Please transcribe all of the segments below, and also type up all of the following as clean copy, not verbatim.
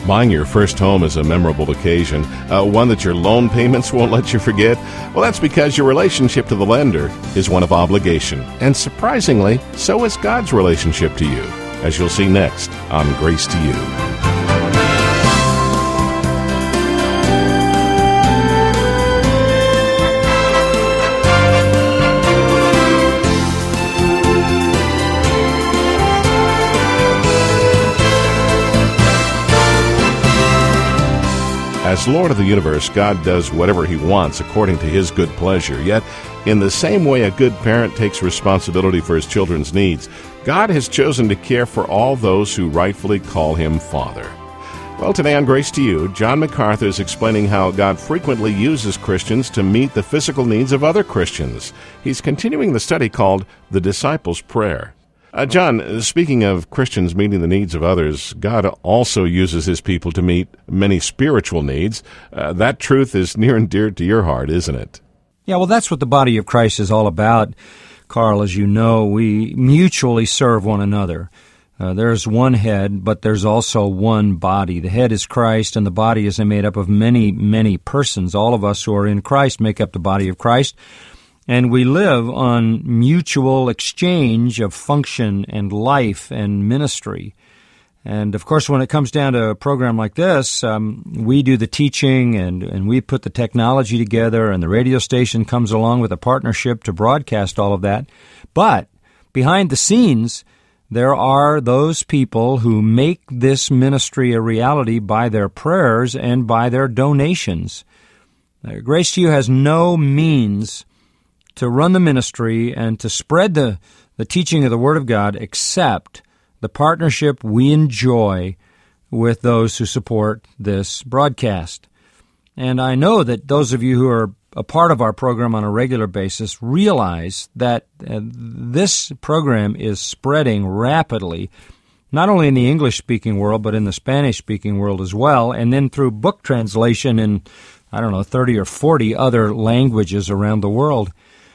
Buying your first home is a memorable occasion, one that your loan payments won't let you forget. Well, that's because your relationship to the lender is one of obligation. And surprisingly, so is God's relationship to you, as you'll see next on Grace to You. As Lord of the universe, God does whatever He wants according to His good pleasure. Yet, in the same way a good parent takes responsibility for his children's needs, God has chosen to care for all those who rightfully call Him Father. Well, today on Grace to You, John MacArthur is explaining how God frequently uses Christians to meet the physical needs of other Christians. He's continuing the study called The Disciples' Prayer. John, speaking of Christians meeting the needs of others, God also uses His people to meet many spiritual needs. That truth is near and dear to your heart, isn't it? Yeah, well, that's what the body of Christ is all about, Carl. As you know, we mutually serve one another. There's one head, but there's also one body. The head is Christ, and the body is made up of many, many persons. All of us who are in Christ make up the body of Christ. And we live on mutual exchange of function and life and ministry. And, of course, when it comes down to a program like this, we do the teaching and we put the technology together, and the radio station comes along with a partnership to broadcast all of that. But behind the scenes, there are those people who make this ministry a reality by their prayers and by their donations. Grace to You has no means to run the ministry and to spread the teaching of the Word of God except the partnership we enjoy with those who support this broadcast. And I know that those of you who are a part of our program on a regular basis realize that this program is spreading rapidly, not only in the English-speaking world, but in the Spanish-speaking world as well, and then through book translation in, 30 or 40 other languages around the world.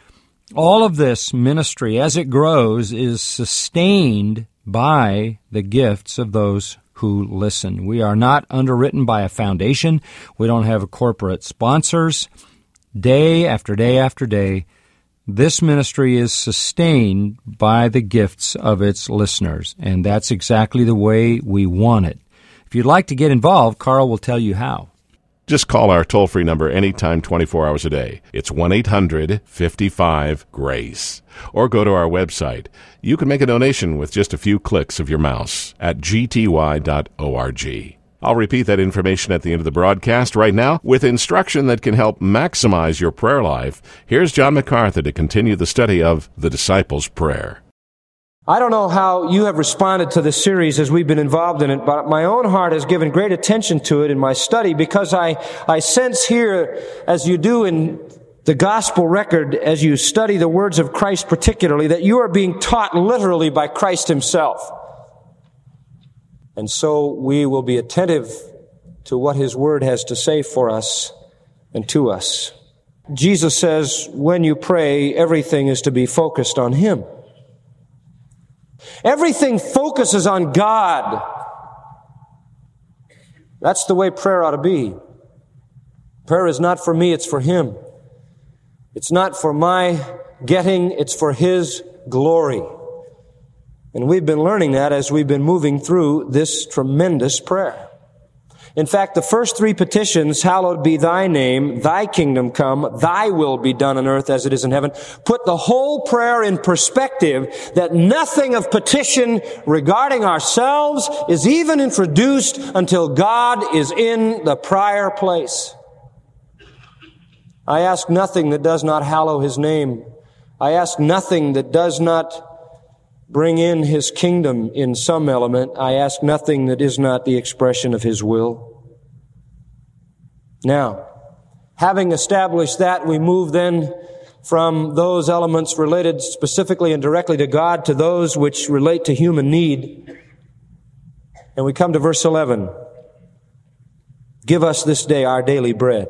All of this ministry, as it grows, is sustained by the gifts of those who listen. We are not underwritten by a foundation. We don't have corporate sponsors. Day after day after day, this ministry is sustained by the gifts of its listeners, and that's exactly the way we want it. If you'd like to get involved, Carl will tell you how. Just call our toll-free number anytime, 24 hours a day. It's 1-800-55-GRACE. Or go to our website. You can make a donation with just a few clicks of your mouse at gty.org. I'll repeat that information at the end of the broadcast. Right now, with instruction that can help maximize your prayer life, here's John MacArthur to continue the study of the Disciples' Prayer. I don't know how you have responded to this series as we've been involved in it, but my own heart has given great attention to it in my study because I sense here, as you do in the gospel record, as you study the words of Christ particularly, that you are being taught literally by Christ Himself. And so we will be attentive to what His Word has to say for us and to us. Jesus says, when you pray, everything is to be focused on Him. Everything focuses on God. That's the way prayer ought to be. Prayer is not for me, it's for Him. It's not for my getting, it's for His glory. And we've been learning that as we've been moving through this tremendous prayer. In fact, the first three petitions, hallowed be Thy name, Thy kingdom come, Thy will be done on earth as it is in heaven, put the whole prayer in perspective that nothing of petition regarding ourselves is even introduced until God is in the prior place. I ask nothing that does not hallow His name. I ask nothing that does not bring in His kingdom in some element. I ask nothing that is not the expression of His will. Now, having established that, we move then from those elements related specifically and directly to God to those which relate to human need. And we come to verse 11. Give us this day our daily bread.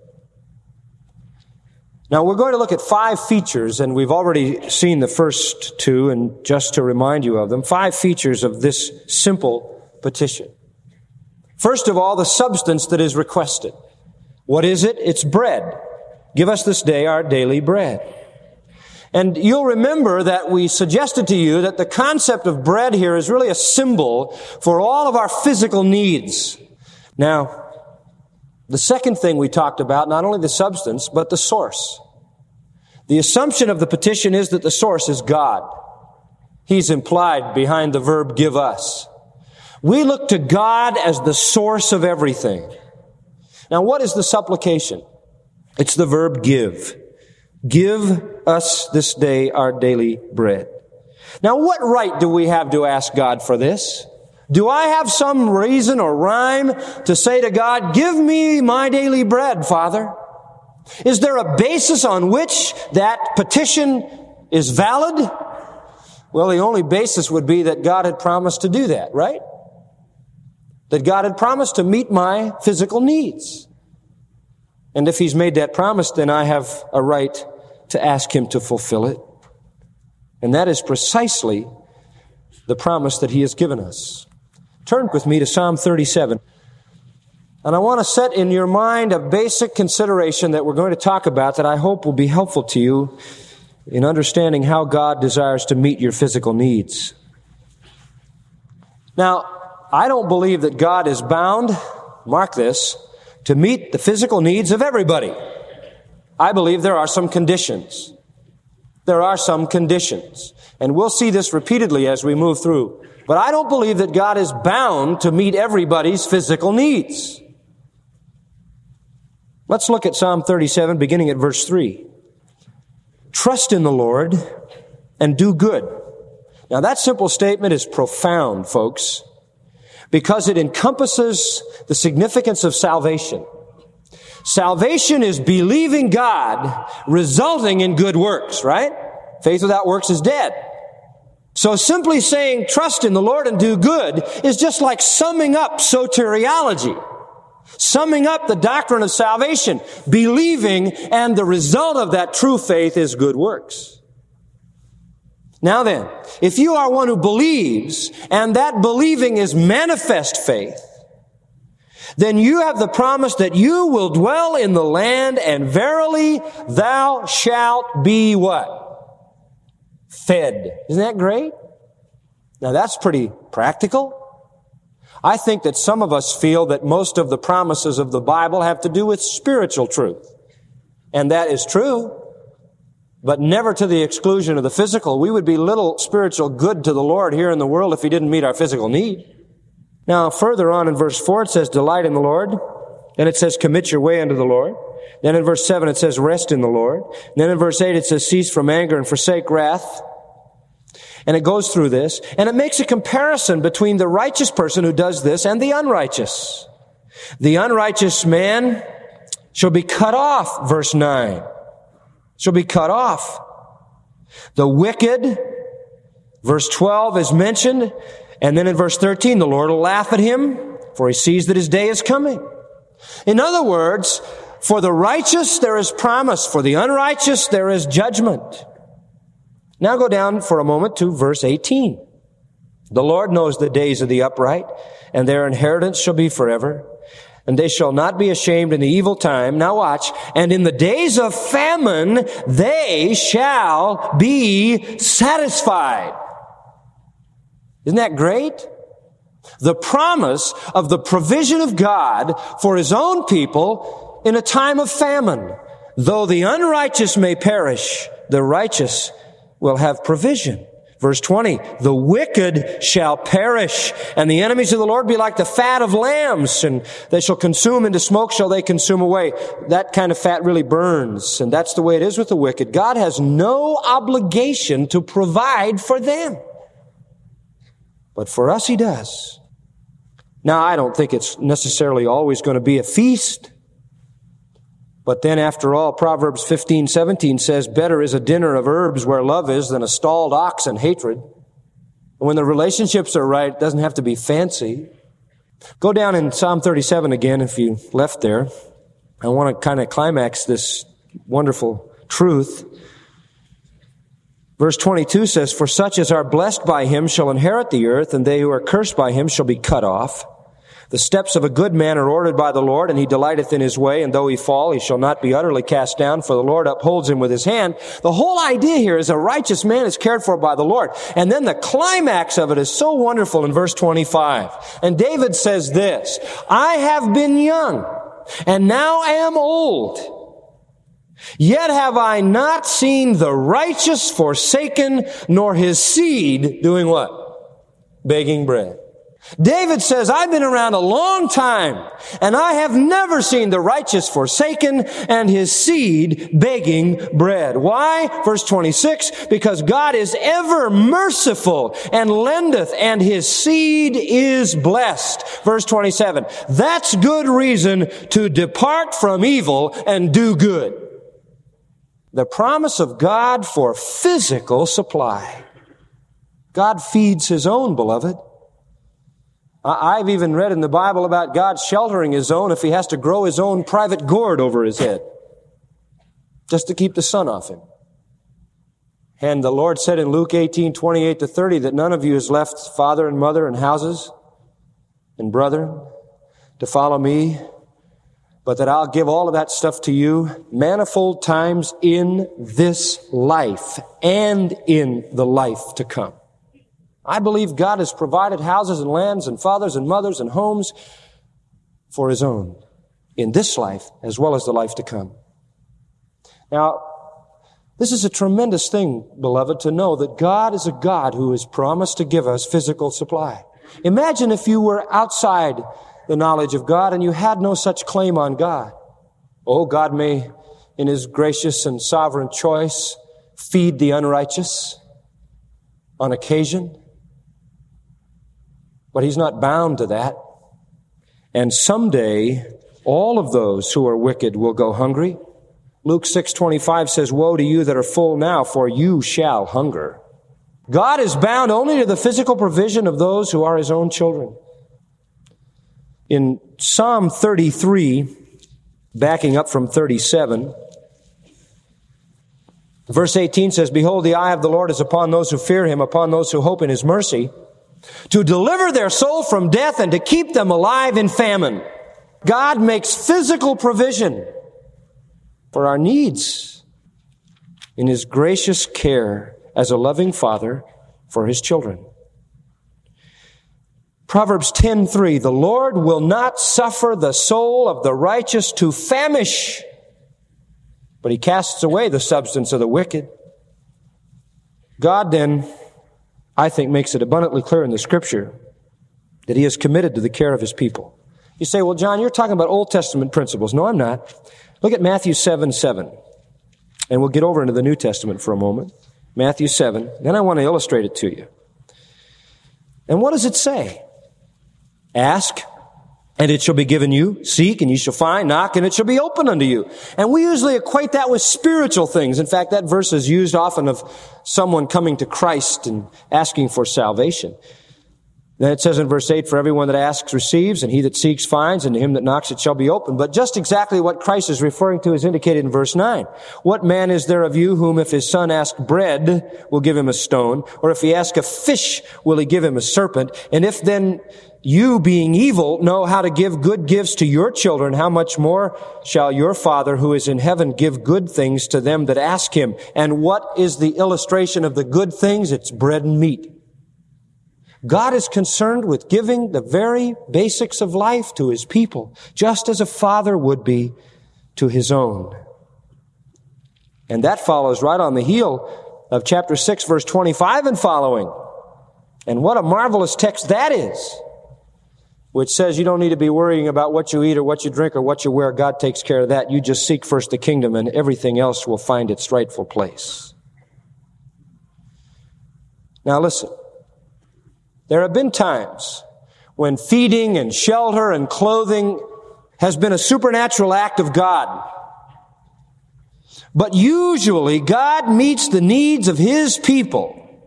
Now, we're going to look at 5 features, and we've already seen the first 2, and just to remind you of them, 5 features of this simple petition. First of all, the substance that is requested. What is it? It's bread. Give us this day our daily bread. And you'll remember that we suggested to you that the concept of bread here is really a symbol for all of our physical needs. Now, the second thing we talked about, not only the substance, but the source. The assumption of the petition is that the source is God. He's implied behind the verb give us. We look to God as the source of everything. Now, what is the supplication? It's the verb give. Give us this day our daily bread. Now, what right do we have to ask God for this? Do I have some reason or rhyme to say to God, give me my daily bread, Father? Is there a basis on which that petition is valid? Well, the only basis would be that God had promised to do that, right? That God had promised to meet my physical needs. And if He's made that promise, then I have a right to ask Him to fulfill it. And that is precisely the promise that He has given us. Turn with me to Psalm 37. And I want to set in your mind a basic consideration that we're going to talk about that I hope will be helpful to you in understanding how God desires to meet your physical needs. Now, I don't believe that God is bound, mark this, to meet the physical needs of everybody. I believe there are some conditions. There are some conditions. And we'll see this repeatedly as we move through. But I don't believe that God is bound to meet everybody's physical needs. Let's look at Psalm 37, beginning at verse 3. Trust in the Lord and do good. Now that simple statement is profound, folks, because it encompasses the significance of salvation. Salvation is believing God, resulting in good works, right? Faith without works is dead. So simply saying trust in the Lord and do good is just like summing up soteriology. Summing up the doctrine of salvation, believing, and the result of that true faith is good works. Now then, if you are one who believes, and that believing is manifest faith, then you have the promise that you will dwell in the land, and verily thou shalt be what? Fed. Isn't that great? Now that's pretty practical. I think that some of us feel that most of the promises of the Bible have to do with spiritual truth. And that is true, but never to the exclusion of the physical. We would be little spiritual good to the Lord here in the world if He didn't meet our physical need. Now, further on in verse 4, it says, delight in the Lord. Then it says, commit your way unto the Lord. Then in verse 7, it says, rest in the Lord. Then in verse 8, it says, cease from anger and forsake wrath. And it goes through this, and it makes a comparison between the righteous person who does this and the unrighteous. The unrighteous man shall be cut off, verse 9. Shall be cut off. The wicked, verse 12 is mentioned, and then in verse 13, the Lord will laugh at him, for He sees that his day is coming. In other words, for the righteous there is promise, for the unrighteous there is judgment. Now go down for a moment to verse 18. The Lord knows the days of the upright, and their inheritance shall be forever, and they shall not be ashamed in the evil time. Now watch. And in the days of famine, they shall be satisfied. Isn't that great? The promise of the provision of God for His own people in a time of famine. Though the unrighteous may perish, the righteous will have provision. Verse 20, the wicked shall perish, and the enemies of the Lord be like the fat of lambs, and they shall consume, into smoke shall they consume away. That kind of fat really burns, and that's the way it is with the wicked. God has no obligation to provide for them. But for us, He does. Now, I don't think it's necessarily always going to be a feast. But then after all, Proverbs 15:17 says, better is a dinner of herbs where love is than a stalled ox and hatred. And when the relationships are right, it doesn't have to be fancy. Go down in Psalm 37 again if you left there. I want to kind of climax this wonderful truth. Verse 22 says, for such as are blessed by Him shall inherit the earth, and they who are cursed by Him shall be cut off. The steps of a good man are ordered by the Lord, and he delighteth in his way, and though he fall, he shall not be utterly cast down, for the Lord upholds him with his hand. The whole idea here is a righteous man is cared for by the Lord. And then the climax of it is so wonderful in verse 25. And David says this, I have been young, and now am old. Yet have I not seen the righteous forsaken, nor his seed doing what? Begging bread. David says, I've been around a long time, and I have never seen the righteous forsaken and his seed begging bread. Why? Verse 26, because God is ever merciful and lendeth, and his seed is blessed. Verse 27, that's good reason to depart from evil and do good. The promise of God for physical supply. God feeds his own, beloved. I've even read in the Bible about God sheltering his own if he has to grow his own private gourd over his head, just to keep the sun off him. And the Lord said in Luke 18:28-30 that none of you has left father and mother and houses and brethren to follow me, but that I'll give all of that stuff to you manifold times in this life and in the life to come. I believe God has provided houses and lands and fathers and mothers and homes for his own in this life as well as the life to come. Now, this is a tremendous thing, beloved, to know that God is a God who has promised to give us physical supply. Imagine if you were outside the knowledge of God and you had no such claim on God. Oh, God may, in his gracious and sovereign choice, feed the unrighteous on occasion. But he's not bound to that. And someday, all of those who are wicked will go hungry. Luke 6:25 says, woe to you that are full now, for you shall hunger. God is bound only to the physical provision of those who are his own children. In Psalm 33, backing up from 37, verse 18 says, behold, the eye of the Lord is upon those who fear him, upon those who hope in his mercy, to deliver their soul from death and to keep them alive in famine. God makes physical provision for our needs in his gracious care as a loving father for his children. Proverbs 10:3, the Lord will not suffer the soul of the righteous to famish, but he casts away the substance of the wicked. God then, I think, makes it abundantly clear in the Scripture that he is committed to the care of his people. You say, well, John, you're talking about Old Testament principles. No, I'm not. Look at Matthew 7:7. And we'll get over into the New Testament for a moment. Matthew 7. Then I want to illustrate it to you. And what does it say? Ask, and it shall be given you. Seek, and you shall find. Knock, and it shall be opened unto you. And we usually equate that with spiritual things. In fact, that verse is used often of someone coming to Christ and asking for salvation. Then it says in verse 8, for everyone that asks receives, and he that seeks finds, and to him that knocks it shall be opened. But just exactly what Christ is referring to is indicated in verse 9. What man is there of you whom if his son ask bread, will give him a stone? Or if he ask a fish, will he give him a serpent? And if then you, being evil, know how to give good gifts to your children, how much more shall your Father who is in heaven give good things to them that ask him? And what is the illustration of the good things? It's bread and meat. God is concerned with giving the very basics of life to his people, just as a father would be to his own. And that follows right on the heel of chapter 6, verse 25 and following. And what a marvelous text that is, which says you don't need to be worrying about what you eat or what you drink or what you wear. God takes care of that. You just seek first the kingdom and everything else will find its rightful place. Now listen. There have been times when feeding and shelter and clothing has been a supernatural act of God. But usually God meets the needs of his people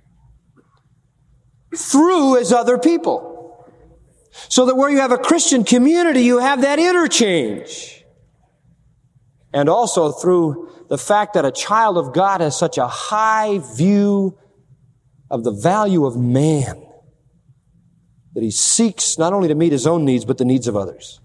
through his other people. So that where you have a Christian community, you have that interchange. And also through the fact that a child of God has such a high view of the value of man. that he seeks not only to meet his own needs, but the needs of others.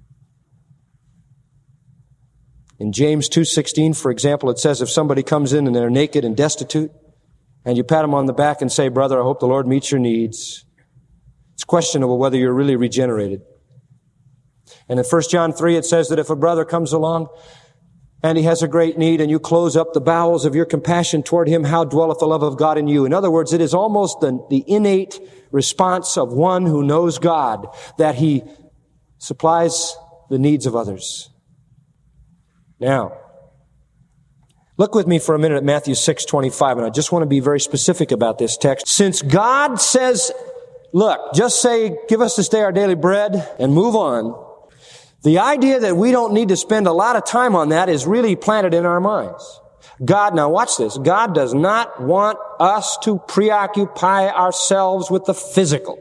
In James 2:16, for example, it says if somebody comes in and they're naked and destitute, and you pat them on the back and say, brother, I hope the Lord meets your needs, it's questionable whether you're really regenerated. And in 1 John 3, it says that if a brother comes along and he has a great need and you close up the bowels of your compassion toward him, how dwelleth the love of God in you? In other words, it is almost the innate response of one who knows God that he supplies the needs of others. Now, look with me for a minute at Matthew 6:25, and I just want to be very specific about this text. Since God says, look, just say, give us this day our daily bread and move on, the idea that we don't need to spend a lot of time on that is really planted in our minds. God, now watch this, God does not want us to preoccupy ourselves with the physical.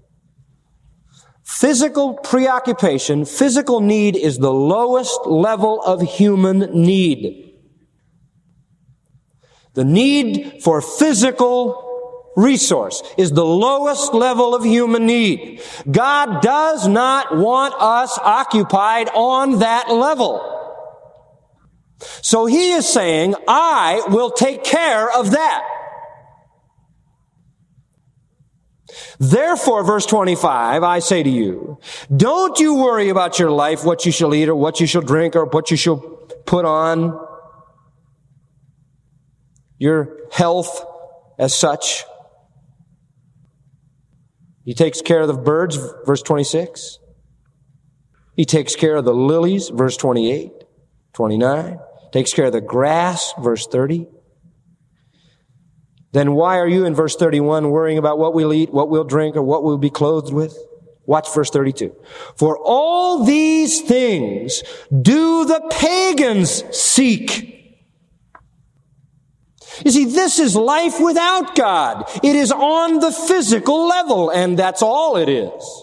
Physical preoccupation, physical need is the lowest level of human need. The need for physical resource is the lowest level of human need. God does not want us occupied on that level. So he is saying, I will take care of that. Therefore, verse 25, I say to you, don't you worry about your life, what you shall eat or what you shall drink or what you shall put on, your health as such. He takes care of the birds, verse 26. He takes care of the lilies, verse 28, 29. Takes care of the grass, verse 30. Then why are you, in verse 31, worrying about what we'll eat, what we'll drink, or what we'll be clothed with? Watch verse 32. For all these things do the pagans seek. You see, this is life without God. It is on the physical level, and that's all it is.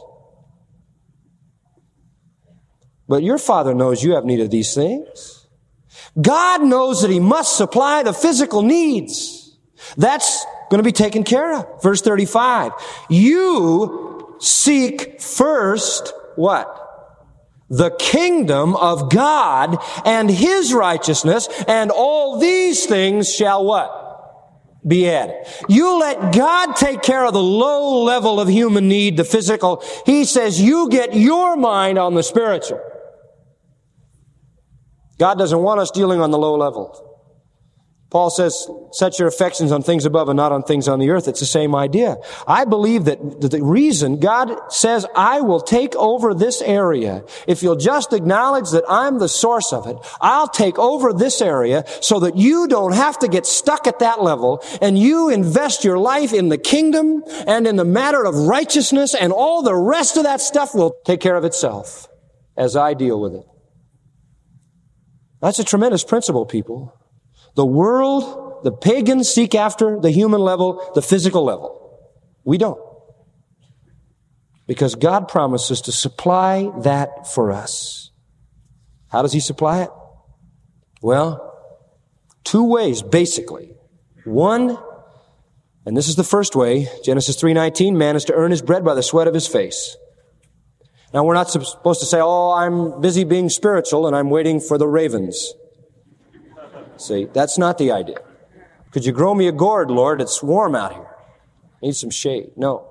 But your Father knows you have need of these things. God knows that He must supply the physical needs. That's going to be taken care of. Verse 35. You seek first what? The kingdom of God and His righteousness, and all these things shall what? Be added. You let God take care of the low level of human need, the physical. He says you get your mind on the spiritual. God doesn't want us dealing on the low level. Paul says, set your affections on things above and not on things on the earth. It's the same idea. I believe that the reason God says, I will take over this area, if you'll just acknowledge that I'm the source of it, I'll take over this area so that you don't have to get stuck at that level, and you invest your life in the kingdom and in the matter of righteousness, and all the rest of that stuff will take care of itself as I deal with it. That's a tremendous principle, people. The world, the pagans seek after the human level, the physical level. We don't. Because God promises to supply that for us. How does He supply it? Well, two ways, basically. One, and this is the first way, Genesis 3:19, man is to earn his bread by the sweat of his face. Now, we're not supposed to say, oh, I'm busy being spiritual and I'm waiting for the ravens. See, that's not the idea. Could you grow me a gourd, Lord? It's warm out here. Need some shade. No.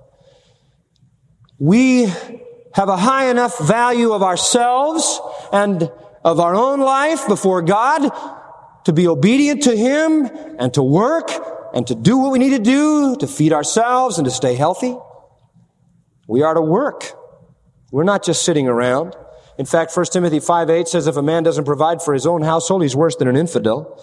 We have a high enough value of ourselves and of our own life before God to be obedient to Him and to work and to do what we need to do to feed ourselves and to stay healthy. We are to work. We're not just sitting around. In fact, 1 Timothy 5:8 says if a man doesn't provide for his own household, he's worse than an infidel.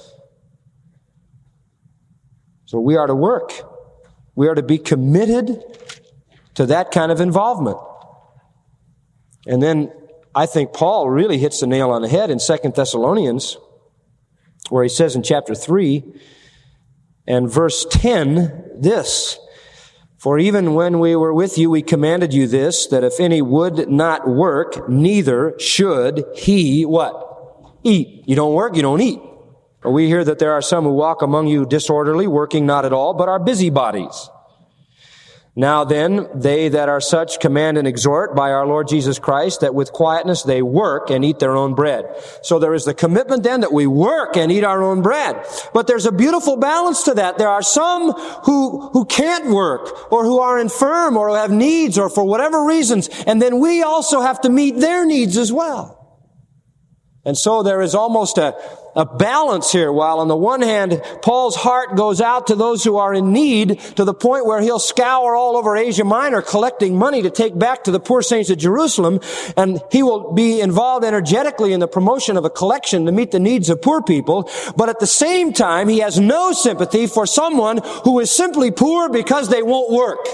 So we are to work. We are to be committed to that kind of involvement. And then I think Paul really hits the nail on the head in 2 Thessalonians, where he says in chapter 3 and verse 10 this, for even when we were with you, we commanded you this, that if any would not work, neither should he, what? Eat. You don't work, you don't eat. For we hear that there are some who walk among you disorderly, working not at all, but are busybodies. Now then, they that are such command and exhort by our Lord Jesus Christ that with quietness they work and eat their own bread. So there is the commitment then that we work and eat our own bread. But there's a beautiful balance to that. There are some who can't work, or who are infirm, or who have needs, or for whatever reasons. And then we also have to meet their needs as well. And so there is almost a balance here. While on the one hand, Paul's heart goes out to those who are in need, to the point where he'll scour all over Asia Minor collecting money to take back to the poor saints of Jerusalem, and he will be involved energetically in the promotion of a collection to meet the needs of poor people. But at the same time, he has no sympathy for someone who is simply poor because they won't work.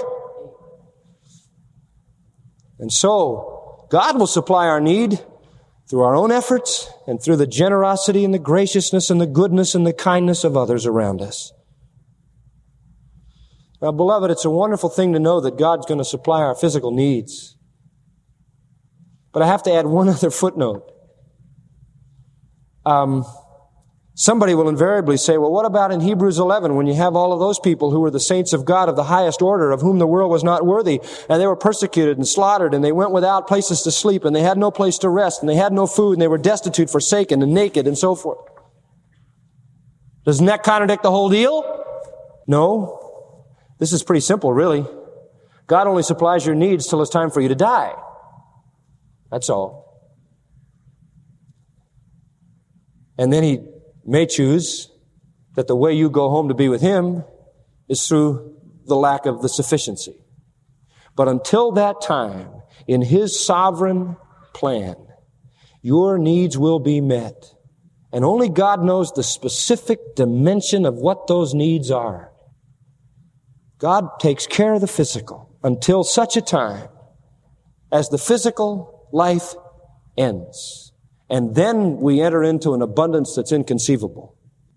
And so, God will supply our need through our own efforts and through the generosity and the graciousness and the goodness and the kindness of others around us. Now, beloved, it's a wonderful thing to know that God's going to supply our physical needs. But I have to add one other footnote. Somebody will invariably say, well, what about in Hebrews 11 when you have all of those people who were the saints of God of the highest order, of whom the world was not worthy, and they were persecuted and slaughtered, and they went without places to sleep, and they had no place to rest, and they had no food, and they were destitute, forsaken, and naked, and so forth. Doesn't that contradict the whole deal? No. This is pretty simple, really. God only supplies your needs till it's time for you to die. That's all. And then He may choose that the way you go home to be with Him is through the lack of the sufficiency. But until that time, in His sovereign plan, your needs will be met. And only God knows the specific dimension of what those needs are. God takes care of the physical until such a time as the physical life ends. And then we enter into an abundance that's inconceivable.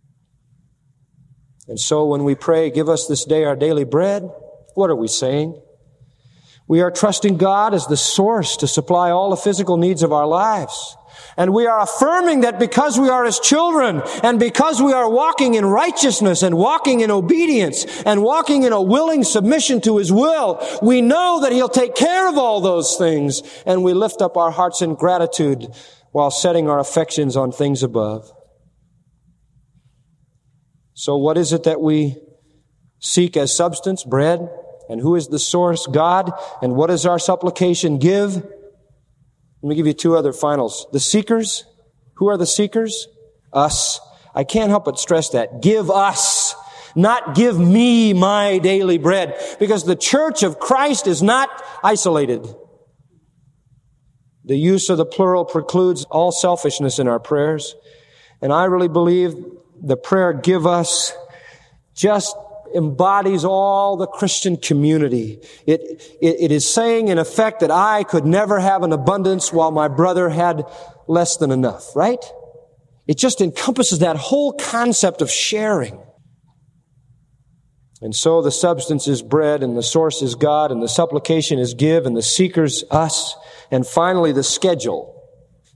And so when we pray, give us this day our daily bread, what are we saying? We are trusting God as the source to supply all the physical needs of our lives. And we are affirming that because we are His children, and because we are walking in righteousness and walking in obedience and walking in a willing submission to His will, we know that He'll take care of all those things, and we lift up our hearts in gratitude while setting our affections on things above. So what is it that we seek as substance? Bread. And who is the source? God. And what does our supplication give? Let me give you two other finals. The seekers. Who are the seekers? Us. I can't help but stress that. Give us. Not give me my daily bread. Because the church of Christ is not isolated. The use of the plural precludes all selfishness in our prayers. And I really believe the prayer, give us, just embodies all the Christian community. It is saying, in effect, that I could never have an abundance while my brother had less than enough, right? It just encompasses that whole concept of sharing. And so the substance is bread, and the source is God, and the supplication is give, and the seekers us. And finally, the schedule.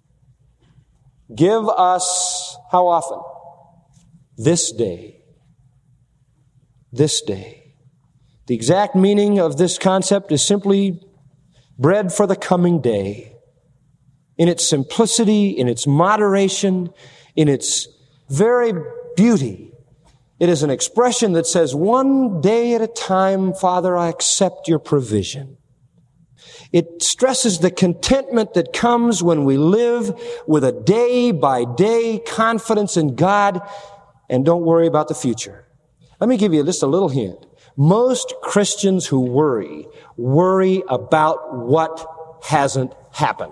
Give us, how often? This day. This day. The exact meaning of this concept is simply bread for the coming day. In its simplicity, in its moderation, in its very beauty. It is an expression that says, one day at a time, Father, I accept your provision. It stresses the contentment that comes when we live with a day-by-day confidence in God and don't worry about the future. Let me give you just a little hint. Most Christians who worry about what hasn't happened.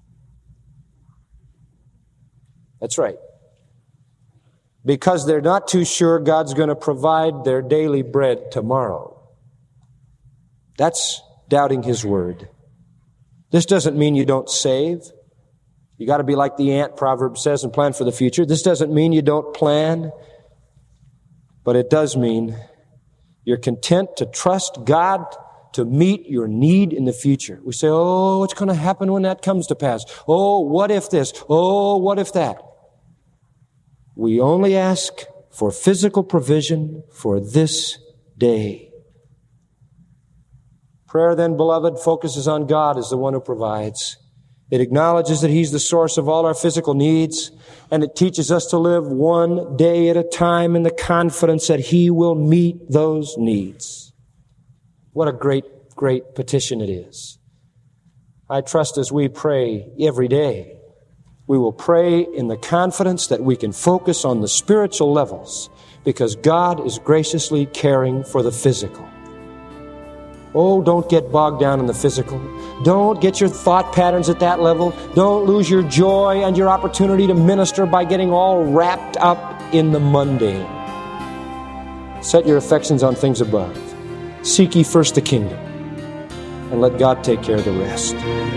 That's right. Because they're not too sure God's going to provide their daily bread tomorrow. That's doubting His word. This doesn't mean you don't save. You got to be like the ant, Proverbs says, and plan for the future. This doesn't mean you don't plan. But it does mean you're content to trust God to meet your need in the future. We say, oh, what's going to happen when that comes to pass? Oh, what if this? Oh, what if that? We only ask for physical provision for this day. Prayer then, beloved, focuses on God as the one who provides. It acknowledges that He's the source of all our physical needs, and it teaches us to live one day at a time in the confidence that He will meet those needs. What a great, great petition it is. I trust as we pray every day, we will pray in the confidence that we can focus on the spiritual levels because God is graciously caring for the physical. Oh, don't get bogged down in the physical. Don't get your thought patterns at that level. Don't lose your joy and your opportunity to minister by getting all wrapped up in the mundane. Set your affections on things above. Seek ye first the kingdom, and let God take care of the rest.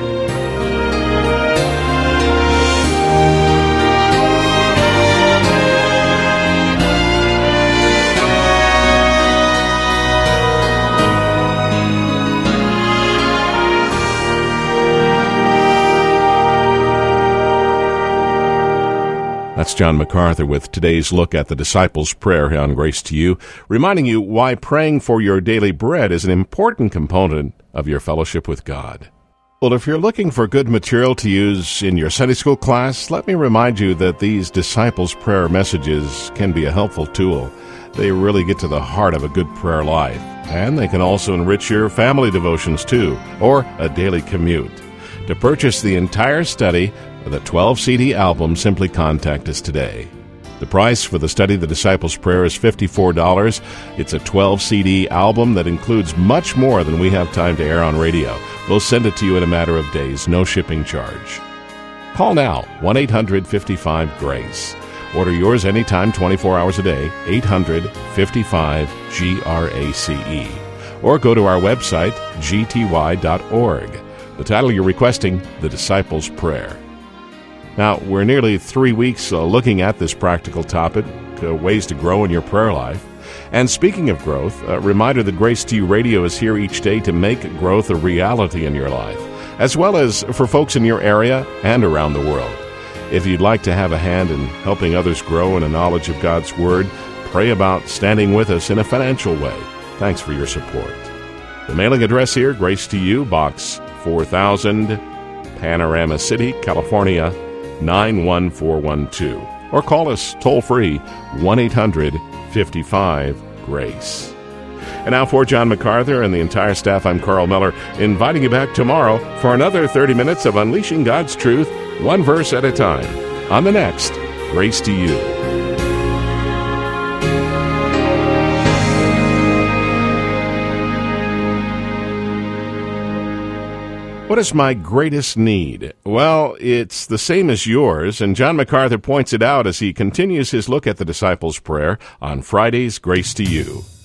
That's John MacArthur with today's look at the Disciples' Prayer here on Grace to You, reminding you why praying for your daily bread is an important component of your fellowship with God. Well, if you're looking for good material to use in your Sunday school class, let me remind you that these Disciples' Prayer messages can be a helpful tool. They really get to the heart of a good prayer life, and they can also enrich your family devotions too, or a daily commute. To purchase the entire study with a 12-CD album, simply contact us today. The price for the study, The Disciples' Prayer, is $54. It's a 12-CD album that includes much more than we have time to air on radio. We'll send it to you in a matter of days, no shipping charge. Call now, 1-800-55-GRACE. Order yours anytime, 24 hours a day, 800-55-GRACE. Or go to our website, gty.org. The title you're requesting, The Disciples' Prayer. Now, we're nearly 3 weeks looking at this practical topic, ways to grow in your prayer life. And speaking of growth, a reminder that Grace to You Radio is here each day to make growth a reality in your life, as well as for folks in your area and around the world. If you'd like to have a hand in helping others grow in a knowledge of God's Word, pray about standing with us in a financial way. Thanks for your support. The mailing address here, Grace to You, Box 4000, Panorama City, California, 91412. Or call us toll-free, 1-800-55-GRACE. And now for John MacArthur and the entire staff, I'm Carl Miller, inviting you back tomorrow for another 30 minutes of unleashing God's truth, one verse at a time. On the next, Grace to You. What is my greatest need? Well, it's the same as yours, and John MacArthur points it out as he continues his look at the Disciples' Prayer on Friday's Grace to You.